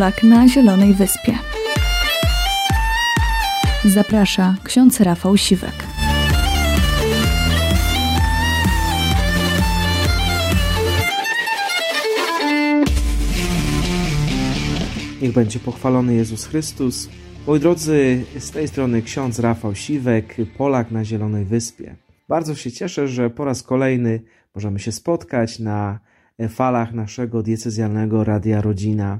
Polak na Zielonej Wyspie. Zaprasza ksiądz Rafał Siwek. Niech będzie pochwalony Jezus Chrystus. Moi drodzy, z tej strony ksiądz Rafał Siwek, Polak na Zielonej Wyspie. Bardzo się cieszę, że po raz kolejny możemy się spotkać na falach naszego diecezjalnego Radia Rodzina.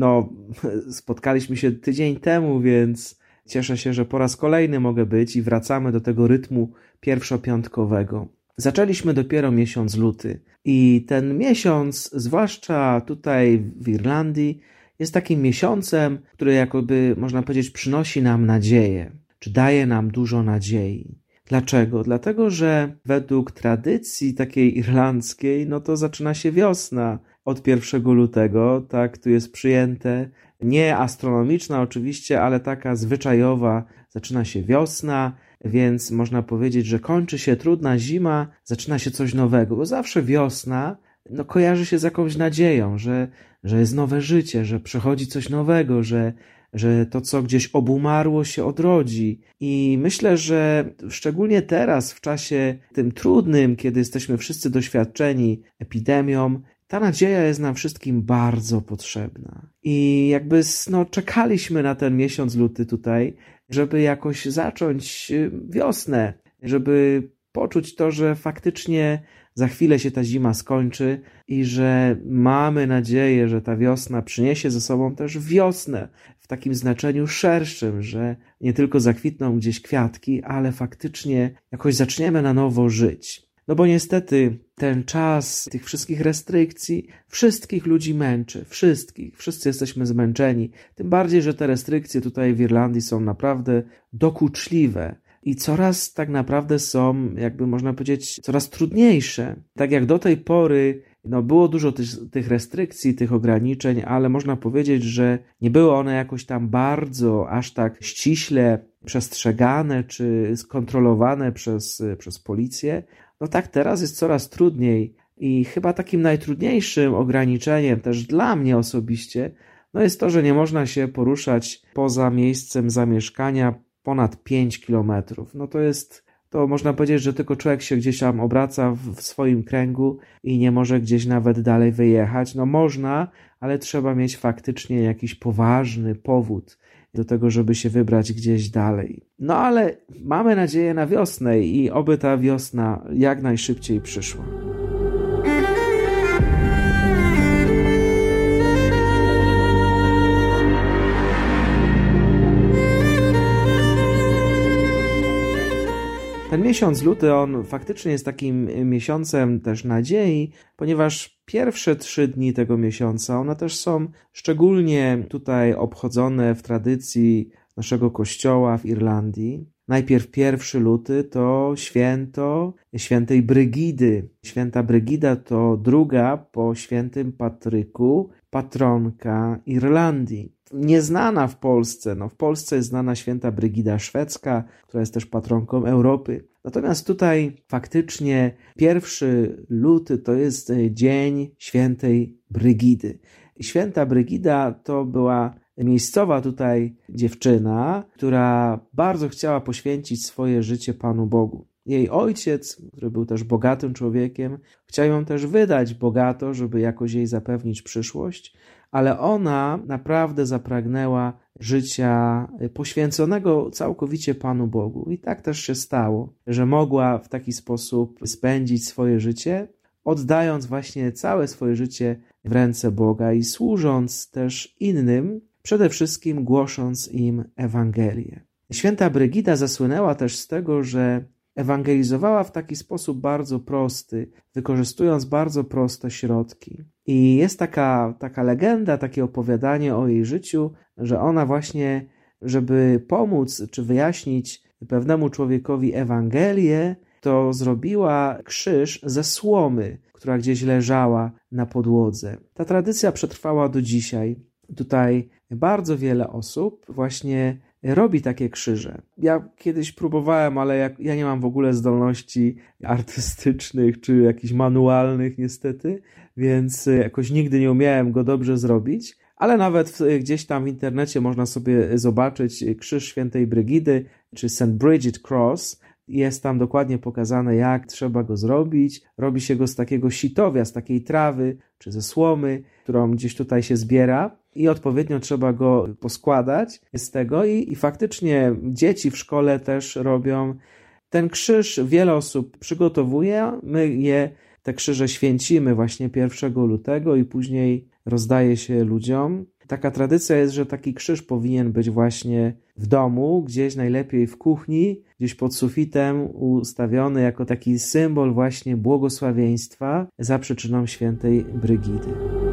Spotkaliśmy się tydzień temu, więc cieszę się, że po raz kolejny mogę być i wracamy do tego rytmu pierwszopiątkowego. Zaczęliśmy dopiero miesiąc luty i ten miesiąc, zwłaszcza tutaj w Irlandii, jest takim miesiącem, który jakoby, można powiedzieć, przynosi nam nadzieję, czy daje nam dużo nadziei. Dlaczego? Dlatego, że według tradycji takiej irlandzkiej, to zaczyna się wiosna od 1 lutego, tak, tu jest przyjęte, nie astronomiczna oczywiście, ale taka zwyczajowa, zaczyna się wiosna, więc można powiedzieć, że kończy się trudna zima, zaczyna się coś nowego, bo zawsze wiosna kojarzy się z jakąś nadzieją, że jest nowe życie, że przychodzi coś nowego, że to, co gdzieś obumarło, się odrodzi. I myślę, że szczególnie teraz, w czasie tym trudnym, kiedy jesteśmy wszyscy doświadczeni epidemią, ta nadzieja jest nam wszystkim bardzo potrzebna. I czekaliśmy na ten miesiąc luty tutaj, żeby jakoś zacząć wiosnę, żeby poczuć to, że faktycznie za chwilę się ta zima skończy i że mamy nadzieję, że ta wiosna przyniesie ze sobą też wiosnę w takim znaczeniu szerszym, że nie tylko zakwitną gdzieś kwiatki, ale faktycznie jakoś zaczniemy na nowo żyć. Bo niestety ten czas tych wszystkich restrykcji wszystkich ludzi męczy, wszyscy jesteśmy zmęczeni, tym bardziej, że te restrykcje tutaj w Irlandii są naprawdę dokuczliwe. I coraz tak naprawdę są, można powiedzieć, coraz trudniejsze. Tak jak do tej pory było dużo tych restrykcji, tych ograniczeń, ale można powiedzieć, że nie były one jakoś tam bardzo, aż tak ściśle przestrzegane czy skontrolowane przez policję. Tak teraz jest coraz trudniej i chyba takim najtrudniejszym ograniczeniem też dla mnie osobiście jest to, że nie można się poruszać poza miejscem zamieszkania ponad 5 kilometrów. To można powiedzieć, że tylko człowiek się gdzieś tam obraca w swoim kręgu i nie może gdzieś nawet dalej wyjechać. Można, ale trzeba mieć faktycznie jakiś poważny powód do tego, żeby się wybrać gdzieś dalej. Ale mamy nadzieję na wiosnę i oby ta wiosna jak najszybciej przyszła. Ten miesiąc luty, on faktycznie jest takim miesiącem też nadziei, ponieważ pierwsze 3 dni tego miesiąca, one też są szczególnie tutaj obchodzone w tradycji naszego kościoła w Irlandii. Najpierw 1 luty to święto świętej Brygidy. Święta Brygida to druga po świętym Patryku patronka Irlandii. Nieznana w Polsce. W Polsce jest znana święta Brygida szwedzka, która jest też patronką Europy. Natomiast tutaj faktycznie 1 luty to jest dzień świętej Brygidy. Święta Brygida to była miejscowa tutaj dziewczyna, która bardzo chciała poświęcić swoje życie Panu Bogu. Jej ojciec, który był też bogatym człowiekiem, chciał ją też wydać bogato, żeby jakoś jej zapewnić przyszłość, ale ona naprawdę zapragnęła życia poświęconego całkowicie Panu Bogu. I tak też się stało, że mogła w taki sposób spędzić swoje życie, oddając właśnie całe swoje życie w ręce Boga i służąc też innym, przede wszystkim głosząc im Ewangelię. Święta Brygida zasłynęła też z tego, że ewangelizowała w taki sposób bardzo prosty, wykorzystując bardzo proste środki. I jest taka legenda, takie opowiadanie o jej życiu, że ona właśnie, żeby pomóc czy wyjaśnić pewnemu człowiekowi Ewangelię, to zrobiła krzyż ze słomy, która gdzieś leżała na podłodze. Ta tradycja przetrwała do dzisiaj. Tutaj bardzo wiele osób właśnie robi takie krzyże. Ja kiedyś próbowałem, ale ja nie mam w ogóle zdolności artystycznych czy jakichś manualnych niestety, więc jakoś nigdy nie umiałem go dobrze zrobić, ale nawet gdzieś tam w internecie można sobie zobaczyć krzyż świętej Brygidy, czy St. Bridget Cross. Jest tam dokładnie pokazane, jak trzeba go zrobić. Robi się go z takiego sitowia, z takiej trawy, czy ze słomy, którą gdzieś tutaj się zbiera i odpowiednio trzeba go poskładać z tego i faktycznie dzieci w szkole też robią ten krzyż. Wiele osób przygotowuje, my te krzyże święcimy właśnie 1 lutego i później rozdaje się ludziom. Taka tradycja jest, że taki krzyż powinien być właśnie w domu, gdzieś najlepiej w kuchni, gdzieś pod sufitem ustawiony jako taki symbol właśnie błogosławieństwa za przyczyną świętej Brygidy.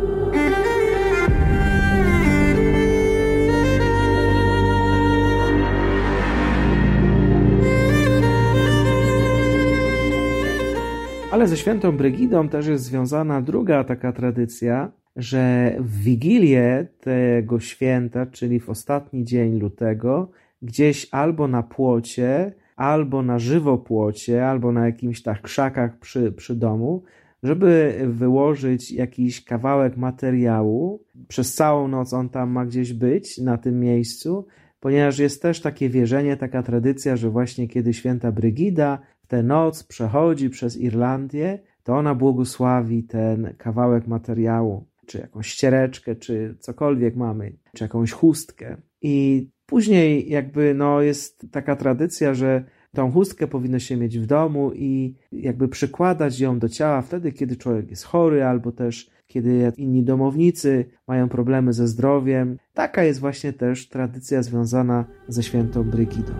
Ale ze świętą Brygidą też jest związana druga taka tradycja, że w Wigilię tego święta, czyli w ostatni dzień lutego, gdzieś albo na płocie, albo na żywopłocie, albo na jakimś tak krzakach przy domu, żeby wyłożyć jakiś kawałek materiału. Przez całą noc on tam ma gdzieś być, na tym miejscu, ponieważ jest też takie wierzenie, taka tradycja, że właśnie kiedy święta Brygida w tę noc przechodzi przez Irlandię, to ona błogosławi ten kawałek materiału, czy jakąś ściereczkę, czy cokolwiek mamy, czy jakąś chustkę. I później jest taka tradycja, że tą chustkę powinno się mieć w domu i jakby przykładać ją do ciała wtedy, kiedy człowiek jest chory, albo też kiedy inni domownicy mają problemy ze zdrowiem. Taka jest właśnie też tradycja związana ze świętą Brygidą.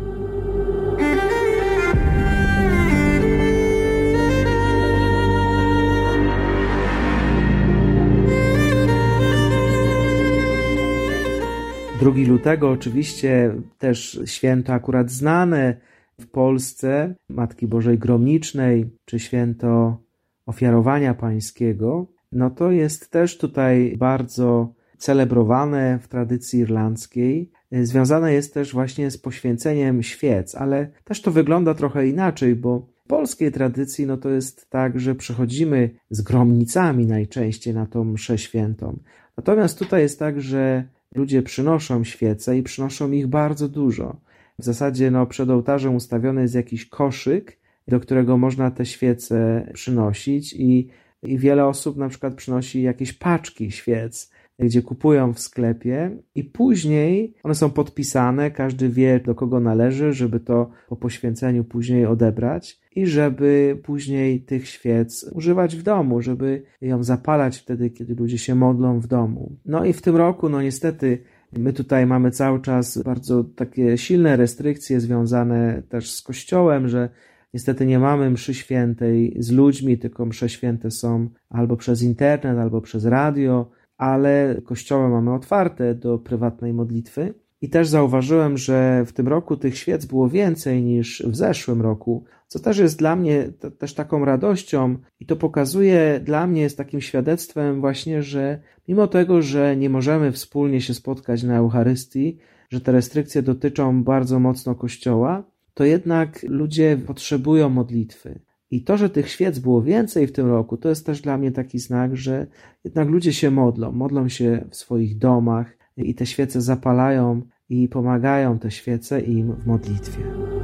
Drugi lutego oczywiście też święto akurat znane w Polsce, Matki Bożej Gromnicznej, czy święto Ofiarowania Pańskiego, no to jest też tutaj bardzo celebrowane w tradycji irlandzkiej. Związane jest też właśnie z poświęceniem świec, ale też to wygląda trochę inaczej, bo w polskiej tradycji no to jest tak, że przychodzimy z gromnicami najczęściej na tą mszę świętą. Natomiast tutaj jest tak, że ludzie przynoszą świece i przynoszą ich bardzo dużo. W zasadzie przed ołtarzem ustawiony jest jakiś koszyk, do którego można te świece przynosić i wiele osób na przykład przynosi jakieś paczki świec, gdzie kupują w sklepie i później one są podpisane, każdy wie, do kogo należy, żeby to po poświęceniu później odebrać i żeby później tych świec używać w domu, żeby ją zapalać wtedy, kiedy ludzie się modlą w domu. No i w tym roku, niestety, my tutaj mamy cały czas bardzo takie silne restrykcje związane też z Kościołem, że niestety nie mamy mszy świętej z ludźmi, tylko msze święte są albo przez internet, albo przez radio, ale kościoły mamy otwarte do prywatnej modlitwy. I też zauważyłem, że w tym roku tych świec było więcej niż w zeszłym roku, co też jest dla mnie też taką radością i to pokazuje, dla mnie jest takim świadectwem właśnie, że mimo tego, że nie możemy wspólnie się spotkać na Eucharystii, że te restrykcje dotyczą bardzo mocno Kościoła, to jednak ludzie potrzebują modlitwy. I to, że tych świec było więcej w tym roku, to jest też dla mnie taki znak, że jednak ludzie się modlą się w swoich domach i te świece zapalają i pomagają te świece im w modlitwie.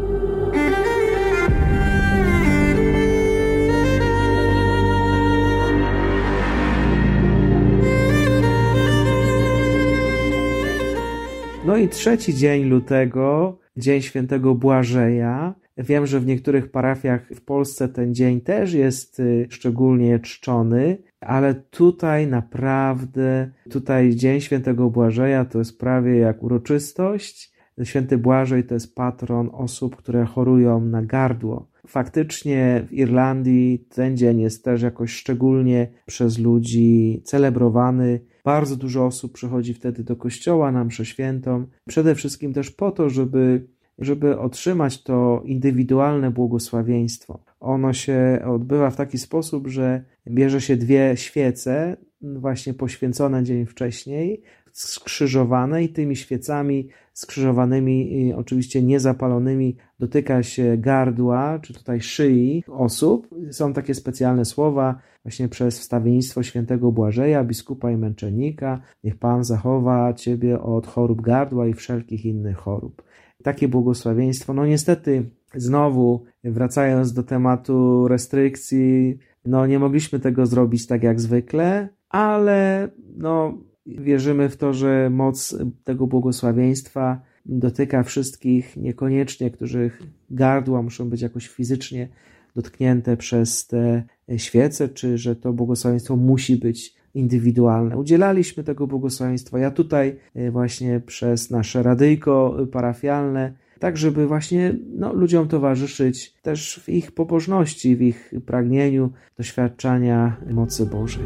No i trzeci dzień lutego, dzień świętego Błażeja. Wiem, że w niektórych parafiach w Polsce ten dzień też jest szczególnie czczony, ale tutaj naprawdę, dzień świętego Błażeja to jest prawie jak uroczystość. Święty Błażej to jest patron osób, które chorują na gardło. Faktycznie w Irlandii ten dzień jest też jakoś szczególnie przez ludzi celebrowany. Bardzo dużo osób przychodzi wtedy do kościoła na mszę świętą. Przede wszystkim też po to, żeby otrzymać to indywidualne błogosławieństwo. Ono się odbywa w taki sposób, że bierze się 2 świece, właśnie poświęcone dzień wcześniej, skrzyżowane i tymi świecami skrzyżowanymi, oczywiście niezapalonymi, dotyka się gardła, czy tutaj szyi osób. Są takie specjalne słowa właśnie przez wstawiennictwo świętego Błażeja, biskupa i męczennika. Niech Pan zachowa Ciebie od chorób gardła i wszelkich innych chorób. Takie błogosławieństwo. No niestety, znowu wracając do tematu restrykcji, nie mogliśmy tego zrobić tak jak zwykle, ale wierzymy w to, że moc tego błogosławieństwa dotyka wszystkich, niekoniecznie, których gardła muszą być jakoś fizycznie dotknięte przez te świece, czy że to błogosławieństwo musi być indywidualne. Udzielaliśmy tego błogosławieństwa. Ja tutaj właśnie przez nasze radyjko parafialne, tak żeby właśnie ludziom towarzyszyć też w ich pobożności, w ich pragnieniu doświadczania mocy Bożej.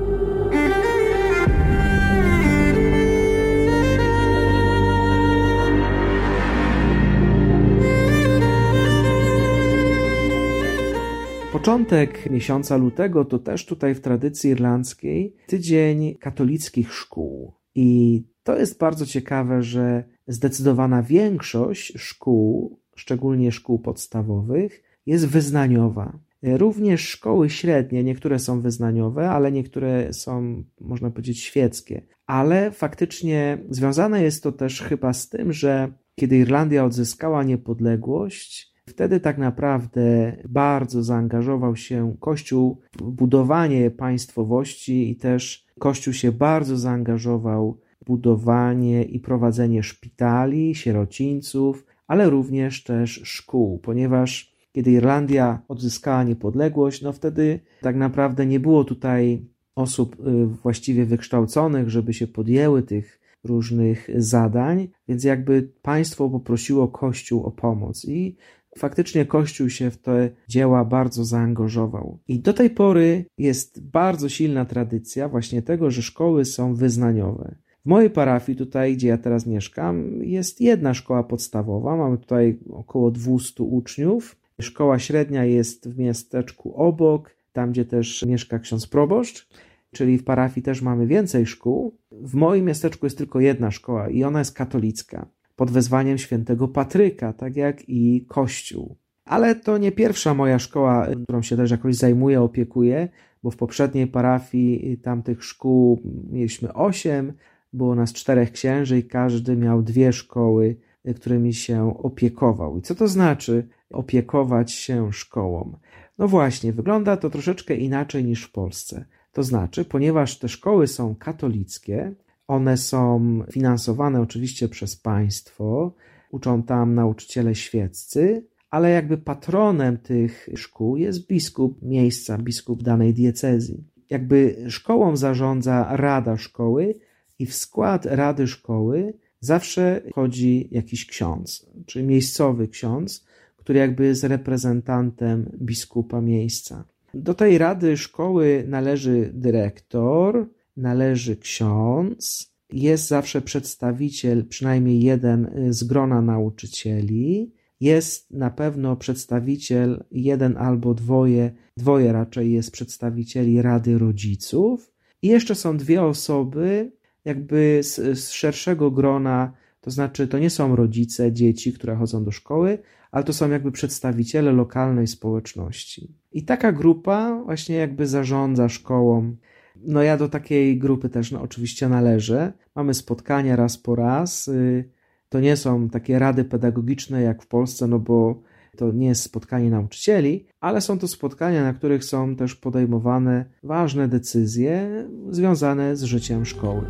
Początek miesiąca lutego to też tutaj w tradycji irlandzkiej tydzień katolickich szkół. I to jest bardzo ciekawe, że zdecydowana większość szkół, szczególnie szkół podstawowych, jest wyznaniowa. Również szkoły średnie, niektóre są wyznaniowe, ale niektóre są, można powiedzieć, świeckie. Ale faktycznie związane jest to też chyba z tym, że kiedy Irlandia odzyskała niepodległość, wtedy tak naprawdę bardzo zaangażował się Kościół w budowanie państwowości i też Kościół się bardzo zaangażował w budowanie i prowadzenie szpitali, sierocińców, ale również też szkół, ponieważ kiedy Irlandia odzyskała niepodległość, wtedy tak naprawdę nie było tutaj osób właściwie wykształconych, żeby się podjęły tych różnych zadań, więc jakby państwo poprosiło Kościół o pomoc i faktycznie Kościół się w te dzieła bardzo zaangażował. I do tej pory jest bardzo silna tradycja właśnie tego, że szkoły są wyznaniowe. W mojej parafii, tutaj gdzie ja teraz mieszkam, jest jedna szkoła podstawowa, mamy tutaj około 200 uczniów. Szkoła średnia jest w miasteczku obok, tam gdzie też mieszka ksiądz proboszcz, czyli w parafii też mamy więcej szkół. W moim miasteczku jest tylko jedna szkoła i ona jest katolicka, pod wezwaniem świętego Patryka, tak jak i Kościół. Ale to nie pierwsza moja szkoła, którą się też jakoś zajmuję, opiekuję, bo w poprzedniej parafii tamtych szkół mieliśmy 8, było nas 4 księży i każdy miał 2 szkoły, którymi się opiekował. I co to znaczy opiekować się szkołą? No właśnie, wygląda to troszeczkę inaczej niż w Polsce. To znaczy, ponieważ te szkoły są katolickie, one są finansowane oczywiście przez państwo, uczą tam nauczyciele świeccy, ale jakby patronem tych szkół jest biskup miejsca, biskup danej diecezji. Jakby szkołą zarządza rada szkoły i w skład rady szkoły zawsze wchodzi jakiś ksiądz, czyli miejscowy ksiądz, który jakby jest reprezentantem biskupa miejsca. Do tej rady szkoły należy dyrektor, należy ksiądz, jest zawsze przedstawiciel, przynajmniej jeden z grona nauczycieli, jest na pewno przedstawiciel, jeden albo dwoje raczej jest przedstawicieli rady rodziców i jeszcze są 2 osoby jakby z szerszego grona, to znaczy to nie są rodzice dzieci, które chodzą do szkoły, ale to są jakby przedstawiciele lokalnej społeczności. I taka grupa właśnie jakby zarządza szkołą. Ja do takiej grupy też oczywiście należę. Mamy spotkania raz po raz. To nie są takie rady pedagogiczne jak w Polsce, bo to nie jest spotkanie nauczycieli, ale są to spotkania, na których są też podejmowane ważne decyzje związane z życiem szkoły.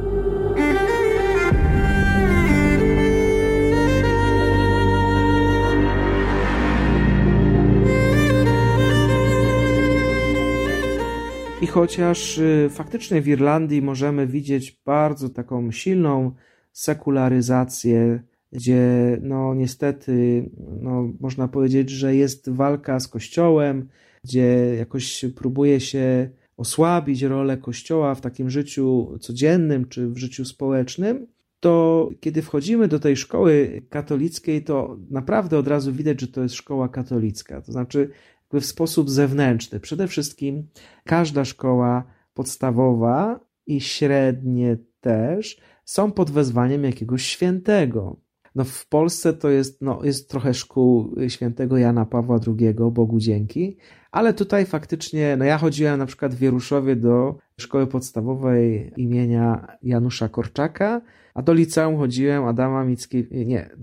I chociaż faktycznie w Irlandii możemy widzieć bardzo taką silną sekularyzację, gdzie niestety można powiedzieć, że jest walka z Kościołem, gdzie jakoś próbuje się osłabić rolę Kościoła w takim życiu codziennym czy w życiu społecznym, to kiedy wchodzimy do tej szkoły katolickiej, to naprawdę od razu widać, że to jest szkoła katolicka. To znaczy w sposób zewnętrzny. Przede wszystkim każda szkoła podstawowa i średnie też są pod wezwaniem jakiegoś świętego. No w Polsce to jest trochę szkół świętego Jana Pawła II, Bogu dzięki, ale tutaj faktycznie, ja chodziłem na przykład w Wieruszowie do szkoły podstawowej imienia Janusza Korczaka, a do liceum chodziłem do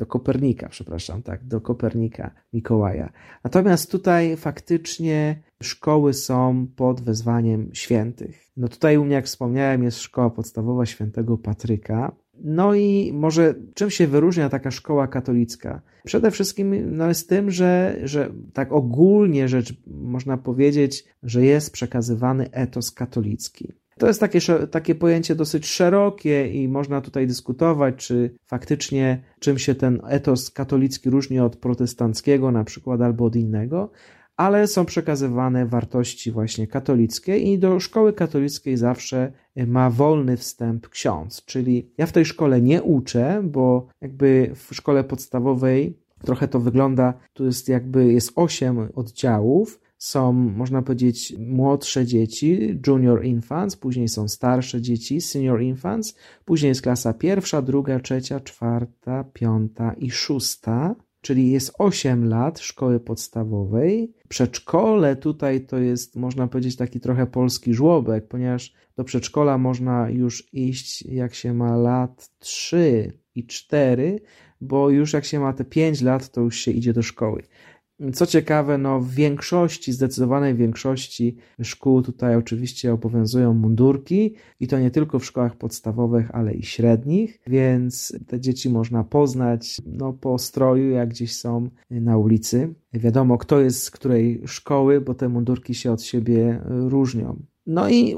Kopernika Mikołaja. Natomiast tutaj faktycznie szkoły są pod wezwaniem świętych. No tutaj u mnie, jak wspomniałem, jest szkoła podstawowa świętego Patryka. No i może czym się wyróżnia taka szkoła katolicka? Przede wszystkim jest tym, że tak ogólnie rzecz można powiedzieć, że jest przekazywany etos katolicki. To jest takie pojęcie dosyć szerokie i można tutaj dyskutować, czy faktycznie czym się ten etos katolicki różni od protestanckiego na przykład albo od innego, ale są przekazywane wartości właśnie katolickie i do szkoły katolickiej zawsze ma wolny wstęp ksiądz, czyli ja w tej szkole nie uczę, bo jakby w szkole podstawowej trochę to wygląda, tu jest 8 oddziałów, są, można powiedzieć, młodsze dzieci, junior infants, później są starsze dzieci, senior infants, później jest klasa 1, 2, 3, 4, 5 i 6, czyli jest 8 lat szkoły podstawowej. Przedszkole tutaj to jest, można powiedzieć, taki trochę polski żłobek, ponieważ do przedszkola można już iść, jak się ma lat 3 i 4, bo już jak się ma te 5 lat, to już się idzie do szkoły. Co ciekawe, w zdecydowanej większości szkół tutaj oczywiście obowiązują mundurki i to nie tylko w szkołach podstawowych, ale i średnich, więc te dzieci można poznać po stroju, jak gdzieś są na ulicy. Wiadomo, kto jest z której szkoły, bo te mundurki się od siebie różnią. No i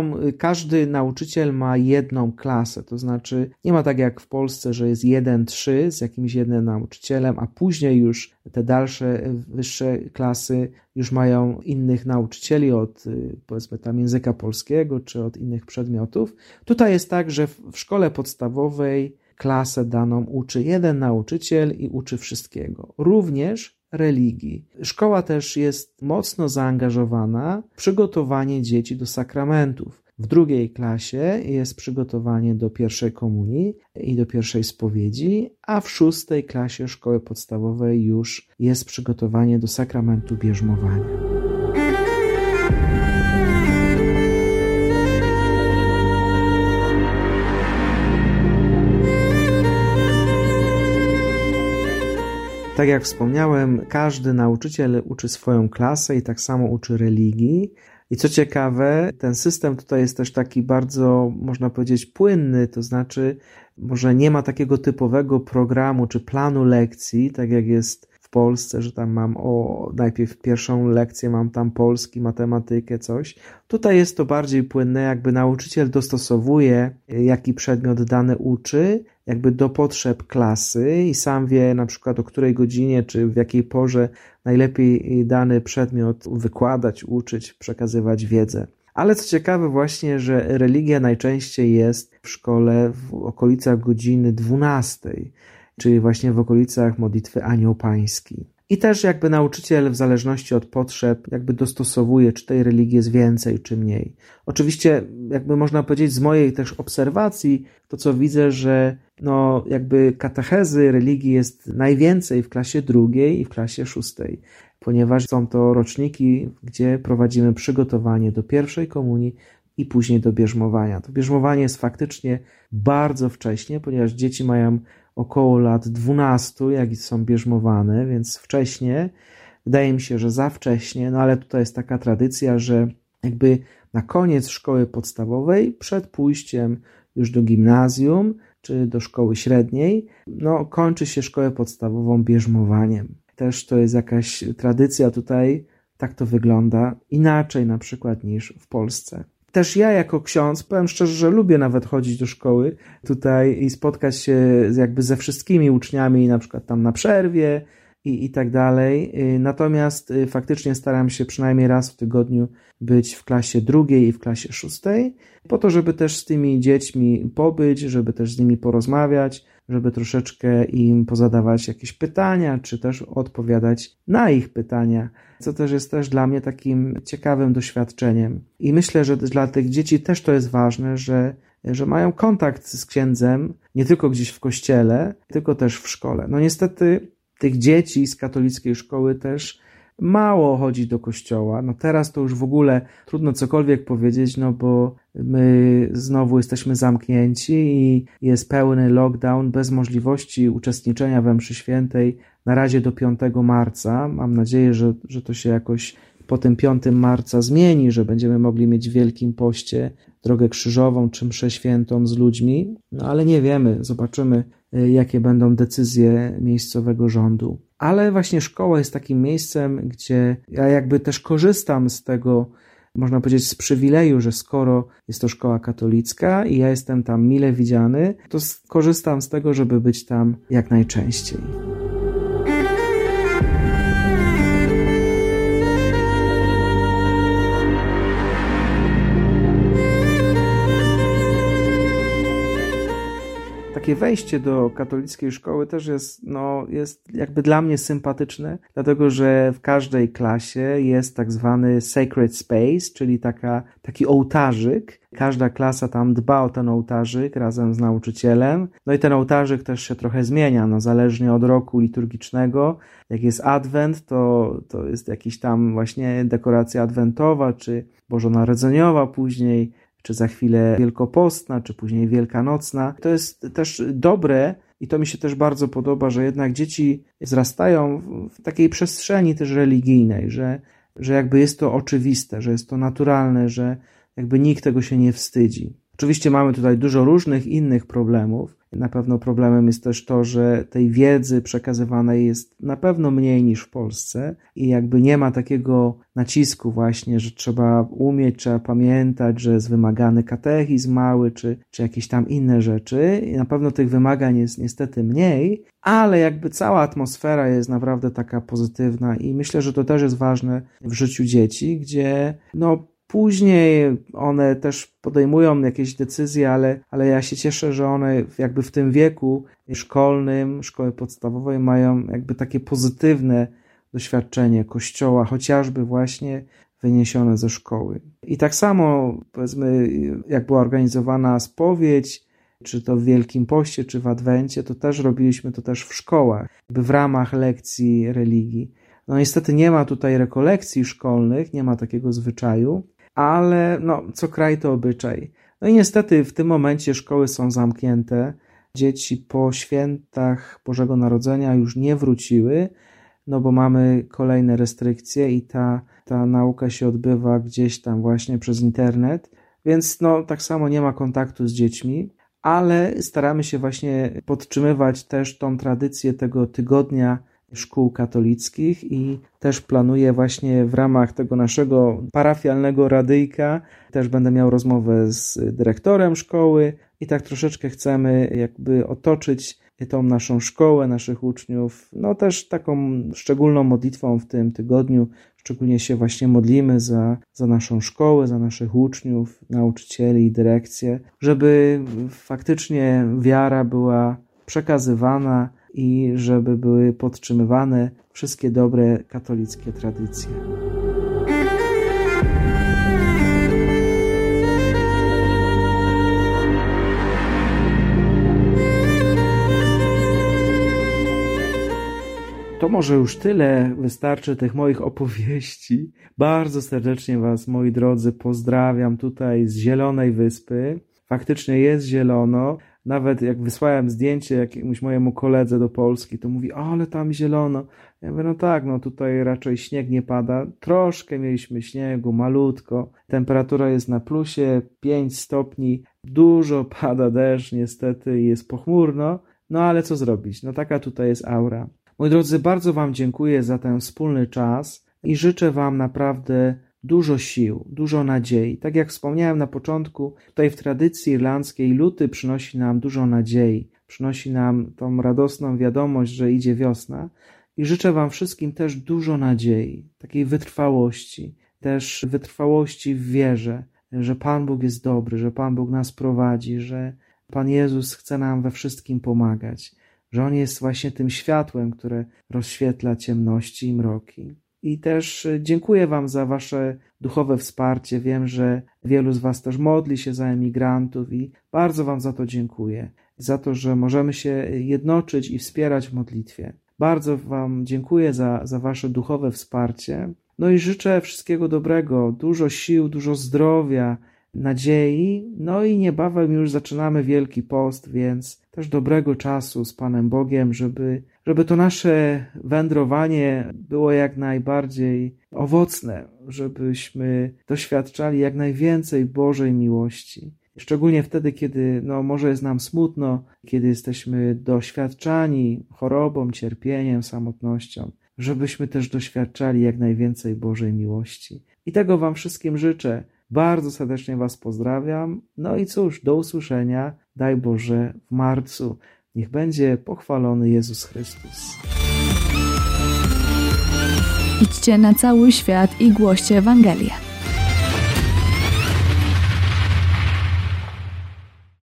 każdy nauczyciel ma jedną klasę, to znaczy nie ma tak jak w Polsce, że jest 1-3 z jakimś jednym nauczycielem, a później już te dalsze, wyższe klasy już mają innych nauczycieli od, powiedzmy tam, języka polskiego czy od innych przedmiotów. Tutaj jest tak, że w szkole podstawowej klasę daną uczy jeden nauczyciel i uczy wszystkiego, również religii. Szkoła też jest mocno zaangażowana w przygotowanie dzieci do sakramentów. W drugiej klasie jest przygotowanie do pierwszej komunii i do pierwszej spowiedzi, a w 6. klasie szkoły podstawowej już jest przygotowanie do sakramentu bierzmowania. Tak jak wspomniałem, każdy nauczyciel uczy swoją klasę i tak samo uczy religii. I co ciekawe, ten system tutaj jest też taki bardzo, można powiedzieć, płynny, to znaczy może nie ma takiego typowego programu czy planu lekcji, tak jak jest w Polsce, że tam mam najpierw pierwszą lekcję, mam tam polski, matematykę, coś. Tutaj jest to bardziej płynne, jakby nauczyciel dostosowuje, jaki przedmiot dany uczy, jakby do potrzeb klasy i sam wie na przykład o której godzinie czy w jakiej porze najlepiej dany przedmiot wykładać, uczyć, przekazywać wiedzę. Ale co ciekawe właśnie, że religia najczęściej jest w szkole w okolicach godziny 12, czyli właśnie w okolicach modlitwy Anioł Pański. I też jakby nauczyciel w zależności od potrzeb jakby dostosowuje, czy tej religii jest więcej, czy mniej. Oczywiście jakby można powiedzieć z mojej też obserwacji, to co widzę, że jakby katechezy religii jest najwięcej w klasie 2 i w klasie 6, ponieważ są to roczniki, gdzie prowadzimy przygotowanie do pierwszej komunii i później do bierzmowania. To bierzmowanie jest faktycznie bardzo wcześnie, ponieważ dzieci mają około lat 12, jak są bierzmowane, więc wcześnie, wydaje mi się, że za wcześnie, ale tutaj jest taka tradycja, że jakby na koniec szkoły podstawowej, przed pójściem już do gimnazjum czy do szkoły średniej, kończy się szkołę podstawową bierzmowaniem. Też to jest jakaś tradycja tutaj, tak to wygląda, inaczej na przykład niż w Polsce. Też ja jako ksiądz, powiem szczerze, że lubię nawet chodzić do szkoły tutaj i spotkać się jakby ze wszystkimi uczniami, na przykład tam na przerwie i tak dalej. Natomiast faktycznie staram się przynajmniej raz w tygodniu być w klasie 2 i w klasie 6, po to, żeby też z tymi dziećmi pobyć, żeby też z nimi porozmawiać, żeby troszeczkę im pozadawać jakieś pytania, czy też odpowiadać na ich pytania, co też jest dla mnie takim ciekawym doświadczeniem. I myślę, że dla tych dzieci też to jest ważne, że że mają kontakt z księdzem nie tylko gdzieś w kościele, tylko też w szkole. No niestety tych dzieci z katolickiej szkoły też mało chodzi do kościoła. No teraz to już w ogóle trudno cokolwiek powiedzieć, no bo my znowu jesteśmy zamknięci i jest pełny lockdown bez możliwości uczestniczenia we mszy świętej na razie do 5 marca. Mam nadzieję, że to się jakoś po tym 5 marca zmieni, że będziemy mogli mieć w Wielkim Poście drogę krzyżową czy mszę świętą z ludźmi, no ale nie wiemy, zobaczymy jakie będą decyzje miejscowego rządu. Ale właśnie szkoła jest takim miejscem, gdzie ja jakby też korzystam z tego, można powiedzieć, z przywileju, że skoro jest to szkoła katolicka i ja jestem tam mile widziany, to korzystam z tego, żeby być tam jak najczęściej. Takie wejście do katolickiej szkoły też jest jakby dla mnie sympatyczne, dlatego że w każdej klasie jest tak zwany sacred space, czyli taki ołtarzyk. Każda klasa tam dba o ten ołtarzyk razem z nauczycielem. No i ten ołtarzyk też się trochę zmienia, zależnie od roku liturgicznego. Jak jest adwent, to jest jakiś tam właśnie dekoracja adwentowa, czy bożonarodzeniowa później, czy za chwilę wielkopostna, czy później wielkanocna. To jest też dobre i to mi się też bardzo podoba, że jednak dzieci wzrastają w takiej przestrzeni też religijnej, że jakby jest to oczywiste, że jest to naturalne, że jakby nikt tego się nie wstydzi. Oczywiście mamy tutaj dużo różnych innych problemów. Na pewno problemem jest też to, że tej wiedzy przekazywanej jest na pewno mniej niż w Polsce i jakby nie ma takiego nacisku właśnie, że trzeba umieć, trzeba pamiętać, że jest wymagany katechizm mały, czy jakieś tam inne rzeczy. I na pewno tych wymagań jest niestety mniej, ale jakby cała atmosfera jest naprawdę taka pozytywna i myślę, że to też jest ważne w życiu dzieci, gdzie później one też podejmują jakieś decyzje, ale ja się cieszę, że one jakby w tym wieku szkolnym, szkoły podstawowej mają jakby takie pozytywne doświadczenie Kościoła, chociażby właśnie wyniesione ze szkoły. I tak samo, powiedzmy, jak była organizowana spowiedź, czy to w Wielkim Poście, czy w Adwencie, to też robiliśmy to też w szkołach, jakby w ramach lekcji religii. No niestety nie ma tutaj rekolekcji szkolnych, nie ma takiego zwyczaju, ale co kraj to obyczaj. No i niestety w tym momencie szkoły są zamknięte. Dzieci po świętach Bożego Narodzenia już nie wróciły, bo mamy kolejne restrykcje i ta nauka się odbywa gdzieś tam właśnie przez internet, więc tak samo nie ma kontaktu z dziećmi, ale staramy się właśnie podtrzymywać też tą tradycję tego tygodnia szkół katolickich i też planuję właśnie w ramach tego naszego parafialnego radyjka, też będę miał rozmowę z dyrektorem szkoły i tak troszeczkę chcemy jakby otoczyć tą naszą szkołę, naszych uczniów, też taką szczególną modlitwą w tym tygodniu. Szczególnie się właśnie modlimy za naszą szkołę, za naszych uczniów, nauczycieli i dyrekcję, żeby faktycznie wiara była przekazywana i żeby były podtrzymywane wszystkie dobre katolickie tradycje. To może już tyle, wystarczy tych moich opowieści. Bardzo serdecznie Was, moi drodzy, pozdrawiam tutaj z Zielonej Wyspy. Faktycznie jest zielono. Nawet jak wysłałem zdjęcie jakiemuś mojemu koledze do Polski, to mówi, ale tam zielono. Ja mówię, tutaj raczej śnieg nie pada. Troszkę mieliśmy śniegu, malutko. Temperatura jest na plusie, 5 stopni. Dużo pada deszcz niestety i jest pochmurno. Ale co zrobić? Taka tutaj jest aura. Moi drodzy, bardzo Wam dziękuję za ten wspólny czas i życzę Wam naprawdę dużo sił, dużo nadziei. Tak jak wspomniałem na początku, tutaj w tradycji irlandzkiej luty przynosi nam dużo nadziei, przynosi nam tą radosną wiadomość, że idzie wiosna i życzę Wam wszystkim też dużo nadziei, takiej wytrwałości, też wytrwałości w wierze, że Pan Bóg jest dobry, że Pan Bóg nas prowadzi, że Pan Jezus chce nam we wszystkim pomagać, że On jest właśnie tym światłem, które rozświetla ciemności i mroki. I też dziękuję Wam za Wasze duchowe wsparcie. Wiem, że wielu z Was też modli się za emigrantów i bardzo Wam za to dziękuję. Za to, że możemy się jednoczyć i wspierać w modlitwie. Bardzo Wam dziękuję za Wasze duchowe wsparcie. No i życzę wszystkiego dobrego, dużo sił, dużo zdrowia, nadziei. No i niebawem już zaczynamy Wielki Post, więc też dobrego czasu z Panem Bogiem, żeby to nasze wędrowanie było jak najbardziej owocne, żebyśmy doświadczali jak najwięcej Bożej miłości. Szczególnie wtedy, kiedy może jest nam smutno, kiedy jesteśmy doświadczani chorobą, cierpieniem, samotnością, żebyśmy też doświadczali jak najwięcej Bożej miłości. I tego Wam wszystkim życzę. Bardzo serdecznie Was pozdrawiam. No i cóż, do usłyszenia, daj Boże, w marcu. Niech będzie pochwalony Jezus Chrystus. Idźcie na cały świat i głoście Ewangelię.